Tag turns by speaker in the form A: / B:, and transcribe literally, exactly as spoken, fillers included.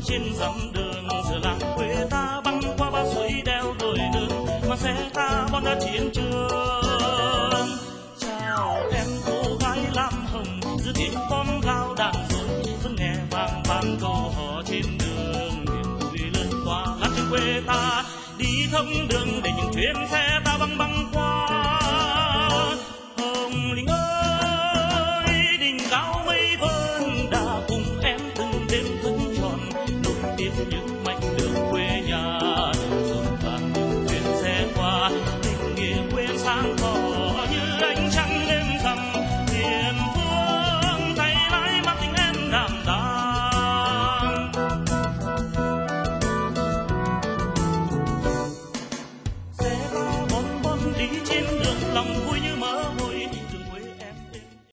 A: trên dặm đường, giữa làng quê ta băng qua ba suối đeo đồi đường, mà xe ta bon ra chiến trường. Chào em cô gái lam hồng, giữa tiếng bom gạo đạn rồi vẫn nghe vang vang câu hò trên đường. Niềm vui lớn qua làng quê ta, đi thông đường để những chuyến xe ta băng băng qua.